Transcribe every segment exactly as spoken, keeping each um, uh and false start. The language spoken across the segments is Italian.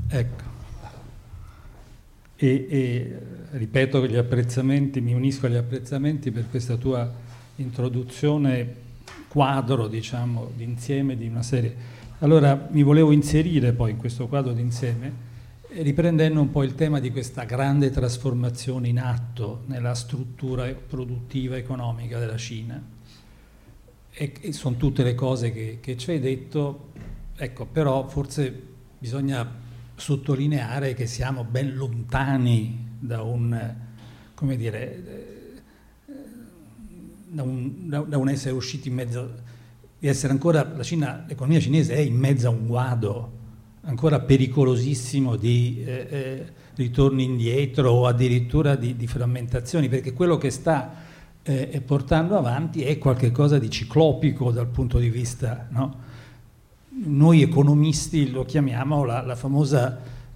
Ecco. E, e ripeto che gli apprezzamenti, mi unisco agli apprezzamenti per questa tua introduzione quadro, diciamo, d'insieme di una serie. Allora mi volevo inserire poi in questo quadro d'insieme, riprendendo un po' il tema di questa grande trasformazione in atto nella struttura produttiva economica della Cina. E, e sono tutte le cose che, che ci hai detto, ecco, però forse bisogna sottolineare che siamo ben lontani da un, come dire, da un, da un essere usciti in mezzo, di essere ancora, la Cina, l'economia cinese è in mezzo a un guado ancora pericolosissimo di eh, eh, ritorni indietro o addirittura di, di frammentazioni, perché quello che sta eh, portando avanti è qualcosa di ciclopico dal punto di vista, no? Noi economisti lo chiamiamo la, la famosa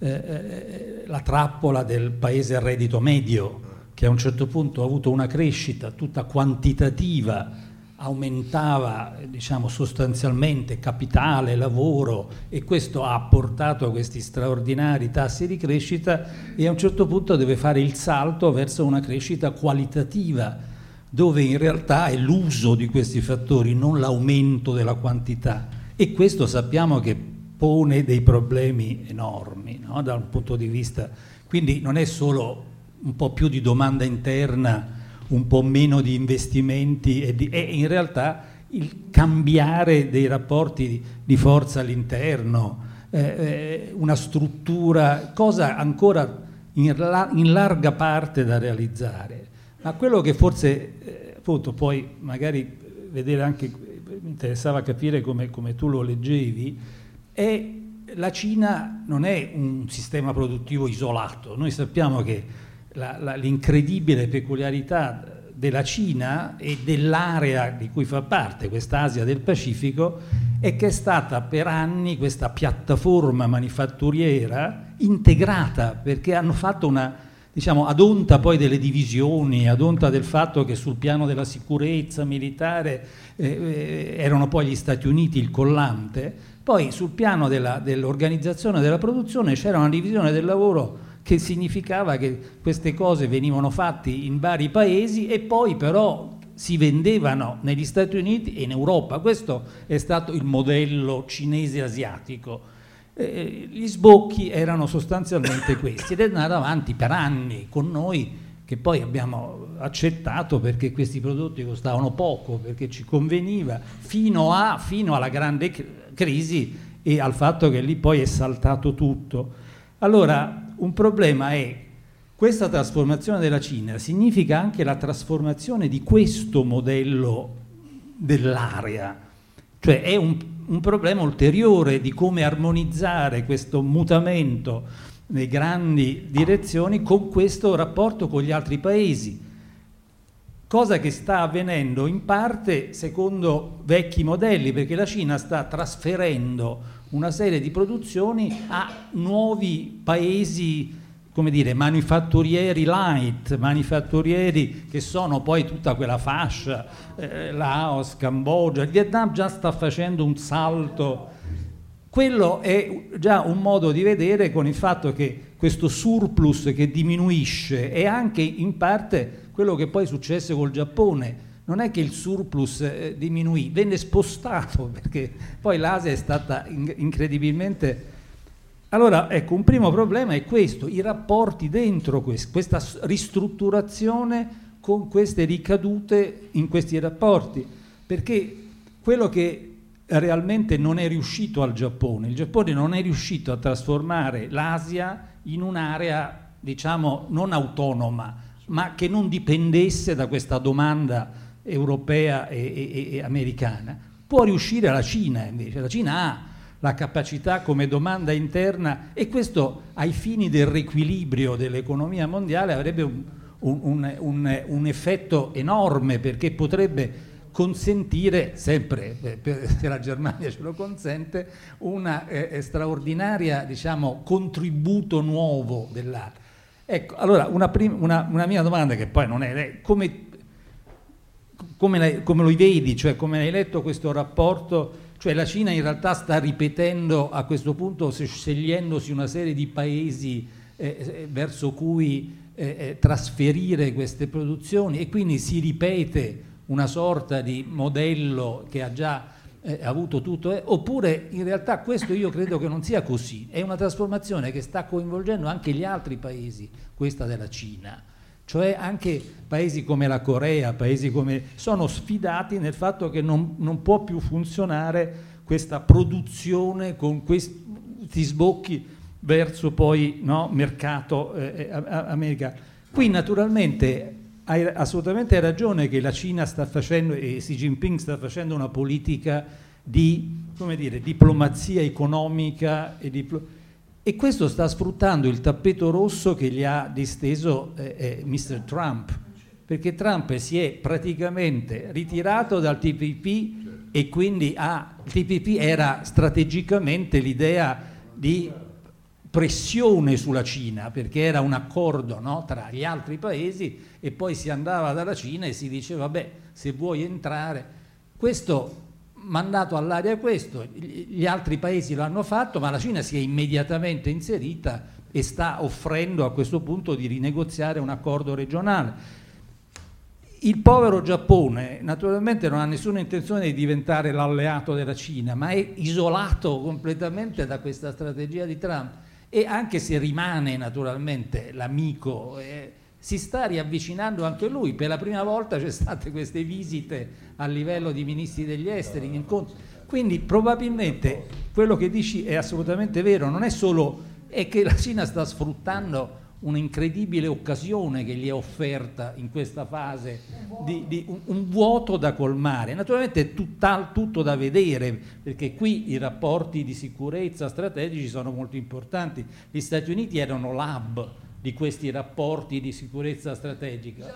eh, la trappola del paese a reddito medio, che a un certo punto ha avuto una crescita tutta quantitativa, aumentava, diciamo, sostanzialmente capitale, lavoro, e questo ha portato a questi straordinari tassi di crescita, e a un certo punto deve fare il salto verso una crescita qualitativa, dove in realtà è l'uso di questi fattori, non l'aumento della quantità, e questo sappiamo che pone dei problemi enormi, no? Da un punto di vista, quindi non è solo un po' più di domanda interna, un po' meno di investimenti, e di, è in realtà il cambiare dei rapporti di, di forza all'interno, eh, una struttura, cosa ancora in, la, in larga parte da realizzare. Ma quello che forse, eh, appunto, poi magari vedere anche, mi interessava capire come, come tu lo leggevi, è la Cina non è un sistema produttivo isolato. Noi sappiamo che La, la, l'incredibile peculiarità della Cina e dell'area di cui fa parte, quest'Asia del Pacifico, è che è stata per anni questa piattaforma manifatturiera integrata, perché hanno fatto una, diciamo, ad onta poi delle divisioni, ad onta del fatto che sul piano della sicurezza militare eh, erano poi gli Stati Uniti il collante, poi sul piano della, dell'organizzazione della produzione c'era una divisione del lavoro che significava che queste cose venivano fatte in vari paesi e poi però si vendevano negli Stati Uniti e in Europa. Questo è stato il modello cinese-asiatico. Eh, gli sbocchi erano sostanzialmente questi, ed è andato avanti per anni con noi, che poi abbiamo accettato perché questi prodotti costavano poco, perché ci conveniva, fino, a, fino alla grande crisi e al fatto che lì poi è saltato tutto. Allora, un problema è questa trasformazione della Cina, significa anche la trasformazione di questo modello dell'area, cioè è un, un problema ulteriore di come armonizzare questo mutamento nelle grandi direzioni con questo rapporto con gli altri paesi, cosa che sta avvenendo in parte secondo vecchi modelli, perché la Cina sta trasferendo una serie di produzioni a nuovi paesi, come dire, manifatturieri light, manifatturieri che sono poi tutta quella fascia, eh, Laos, Cambogia. Il Vietnam già sta facendo un salto. Quello è già un modo di vedere, con il fatto che questo surplus che diminuisce è anche in parte quello che poi successe col Giappone. Non è che il surplus eh, diminuì, venne spostato, perché poi l'Asia è stata in- incredibilmente... Allora, ecco, un primo problema è questo, i rapporti dentro quest- questa ristrutturazione con queste ricadute in questi rapporti, perché quello che realmente non è riuscito al Giappone, il Giappone non è riuscito a trasformare l'Asia in un'area, diciamo, non autonoma, ma che non dipendesse da questa domanda europea e, e, e americana. Può riuscire la Cina, invece. La Cina ha la capacità come domanda interna, e questo ai fini del riequilibrio dell'economia mondiale avrebbe un, un, un, un, un effetto enorme, perché potrebbe consentire, sempre eh, se la Germania ce lo consente, una eh, straordinaria, diciamo, contributo nuovo dell'area. Ecco, allora una, prim- una, una mia domanda, che poi non è come Come, come lo vedi, cioè come hai letto questo rapporto, Cioè la Cina in realtà sta ripetendo a questo punto, scegliendosi una serie di paesi eh, verso cui eh, trasferire queste produzioni, e quindi si ripete una sorta di modello che ha già eh, avuto tutto, eh, oppure in realtà questo io credo che non sia così, è una trasformazione che sta coinvolgendo anche gli altri paesi, questa della Cina. Cioè anche paesi come la Corea, paesi come sono sfidati nel fatto che non, non può più funzionare questa produzione con questi sbocchi verso poi no, mercato eh, americano. Qui naturalmente hai assolutamente ragione che la Cina sta facendo e Xi Jinping sta facendo una politica di, come dire, diplomazia economica e diplo- E questo sta sfruttando il tappeto rosso che gli ha disteso eh, eh, mister Trump, perché Trump si è praticamente ritirato dal T P P e quindi ha, il T P P era strategicamente l'idea di pressione sulla Cina, perché era un accordo, no, tra gli altri paesi, e poi si andava dalla Cina e si diceva, vabbè, se vuoi entrare, questo mandato all'aria questo, gli altri paesi l'hanno fatto, ma la Cina si è immediatamente inserita e sta offrendo a questo punto di rinegoziare un accordo regionale. Il povero Giappone naturalmente non ha nessuna intenzione di diventare l'alleato della Cina, ma è isolato completamente da questa strategia di Trump, e anche se rimane naturalmente l'amico, eh, si sta riavvicinando anche lui. Per la prima volta c'è state queste visite a livello di ministri degli esteri, incontri. Quindi probabilmente quello che dici è assolutamente vero, non è solo, è che la Cina sta sfruttando un'incredibile occasione che gli è offerta in questa fase, di, di un, un vuoto da colmare. Naturalmente è tutt'al, tutto da vedere, perché qui i rapporti di sicurezza strategici sono molto importanti. Gli Stati Uniti erano l'hub di questi rapporti di sicurezza strategica.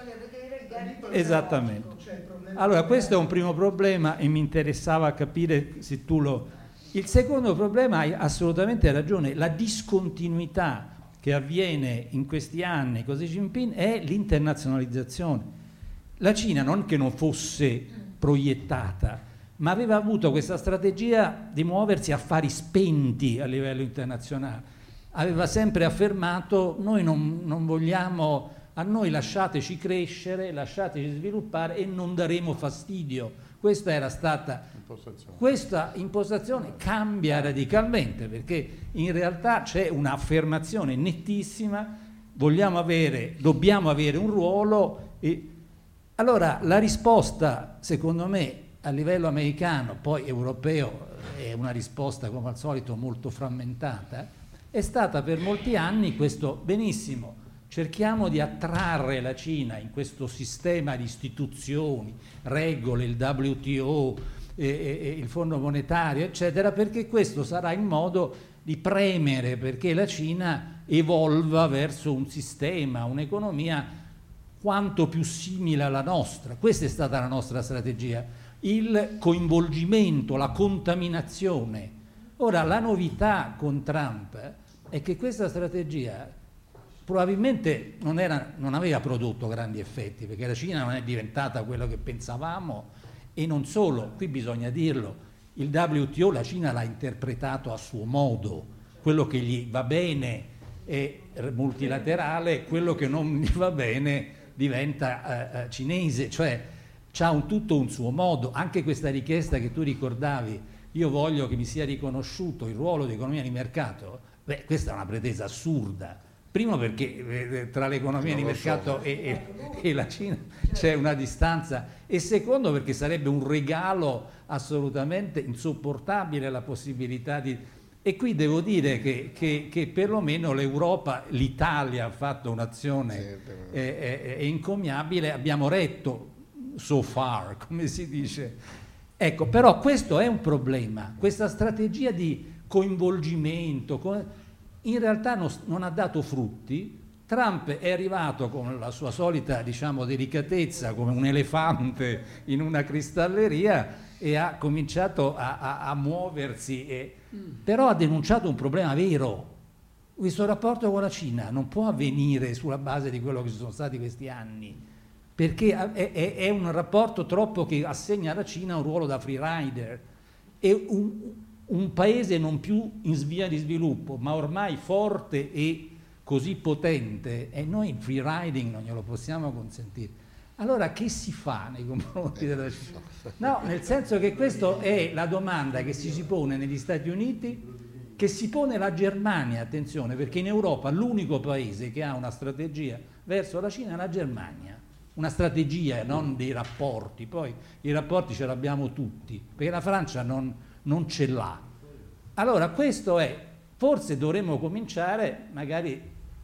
Esattamente. Allora questo è un primo problema e mi interessava capire se tu lo... Il secondo problema, hai assolutamente ragione, la discontinuità che avviene in questi anni con Xi Jinping è l'internazionalizzazione. La Cina non che non fosse proiettata, ma aveva avuto questa strategia di muoversi a fari spenti a livello internazionale. Aveva sempre affermato, noi non, non vogliamo, a noi lasciateci crescere, lasciateci sviluppare e non daremo fastidio. Questa era stata, impostazione. Questa impostazione cambia radicalmente, perché in realtà c'è un'affermazione nettissima, vogliamo avere, dobbiamo avere un ruolo. E allora la risposta, secondo me, a livello americano, poi europeo, è una risposta come al solito molto frammentata, è stata per molti anni questo: benissimo, cerchiamo di attrarre la Cina in questo sistema di istituzioni, regole, il W T O, e, e, il Fondo Monetario, eccetera, perché questo sarà il modo di premere perché la Cina evolva verso un sistema, un'economia quanto più simile alla nostra. Questa è stata la nostra strategia, il coinvolgimento, la contaminazione. Ora, la novità con Trump è che questa strategia probabilmente non, era, non aveva prodotto grandi effetti, perché la Cina non è diventata quello che pensavamo, e non solo, qui bisogna dirlo, il W T O la Cina l'ha interpretato a suo modo, quello che gli va bene è multilaterale, quello che non gli va bene diventa uh, cinese, cioè c'ha un, tutto un suo modo. Anche questa richiesta che tu ricordavi, io voglio che mi sia riconosciuto il ruolo di economia di mercato, beh, questa è una pretesa assurda. Primo perché eh, tra l'economia di mercato so. e, e, e la Cina c'è una distanza, e secondo perché sarebbe un regalo assolutamente insopportabile la possibilità di... E qui devo dire che, che, che perlomeno l'Europa, l'Italia ha fatto un'azione sì, eh, eh, encomiabile, abbiamo retto so far, come si dice. Ecco, però questo è un problema, questa strategia di coinvolgimento, in realtà non, non ha dato frutti. Trump è arrivato con la sua solita, diciamo, delicatezza, come un elefante in una cristalleria, e ha cominciato a, a, a muoversi, e, mm. però ha denunciato un problema vero. Questo rapporto con la Cina non può avvenire sulla base di quello che ci sono stati questi anni, perché è, è, è un rapporto troppo che assegna alla Cina un ruolo da free rider. è un, un paese non più in via di sviluppo, ma ormai forte e così potente, e noi il free riding non glielo possiamo consentire. Allora che si fa nei confronti della Cina? No, nel senso che questa è la domanda che si, si pone negli Stati Uniti, che si pone la Germania, attenzione, perché in Europa l'unico paese che ha una strategia verso la Cina è la Germania, una strategia, non dei rapporti, poi i rapporti ce l'abbiamo tutti, perché la Francia non, non ce l'ha. Allora questo è, forse dovremmo cominciare magari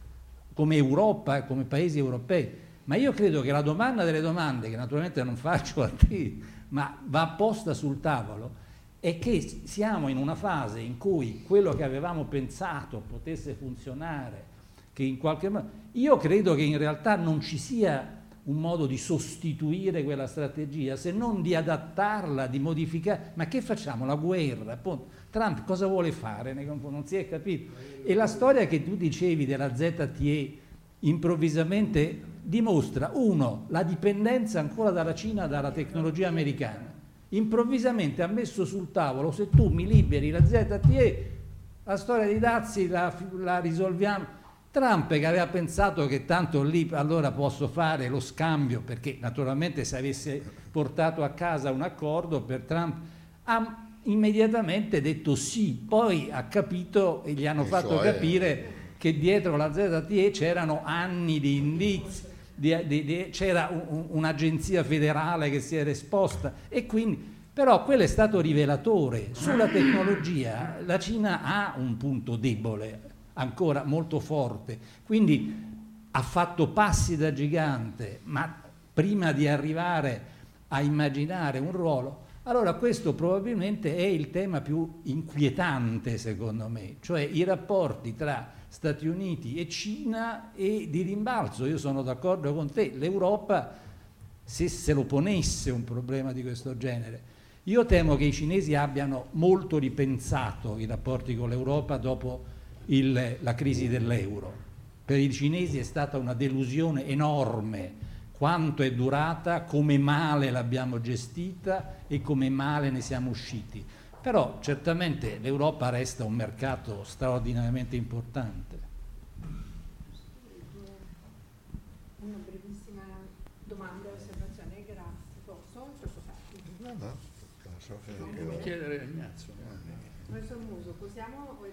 come Europa, come paesi europei, ma io credo che la domanda delle domande, che naturalmente non faccio a te, ma va posta sul tavolo, è che siamo in una fase in cui quello che avevamo pensato potesse funzionare, che in qualche modo... Io credo che in realtà non ci sia un modo di sostituire quella strategia, se non di adattarla, di modificare. Ma che facciamo? La guerra, appunto. Trump cosa vuole fare? Non si è capito. E la storia che tu dicevi della Z T E improvvisamente dimostra, uno, la dipendenza ancora dalla Cina, dalla tecnologia americana. Improvvisamente ha messo sul tavolo, se tu mi liberi la Z T E, la storia di dazi la, la risolviamo. Trump, che aveva pensato che tanto lì allora posso fare lo scambio, perché naturalmente se avesse portato a casa un accordo per Trump, ha immediatamente detto sì, poi ha capito e gli hanno e fatto cioè... capire che dietro la Z T E c'erano anni di indizi, di, di, di, c'era un, un'agenzia federale che si era esposta, e quindi, però quello è stato rivelatore. Sulla tecnologia la Cina ha un punto debole ancora molto forte, quindi ha fatto passi da gigante, ma prima di arrivare a immaginare un ruolo, allora questo probabilmente è il tema più inquietante secondo me, cioè i rapporti tra Stati Uniti e Cina, e di rimbalzo io sono d'accordo con te, l'Europa se se lo ponesse un problema di questo genere, io temo che i cinesi abbiano molto ripensato i rapporti con l'Europa dopo il, la crisi dell'euro. Per i cinesi è stata una delusione enorme quanto è durata, come male l'abbiamo gestita e come male ne siamo usciti. Però certamente l'Europa resta un mercato straordinariamente importante. Una brevissima domanda e osservazione, grazie. Posso? No, no, non so che chiedere a Ignazio. Professor Muso, possiamo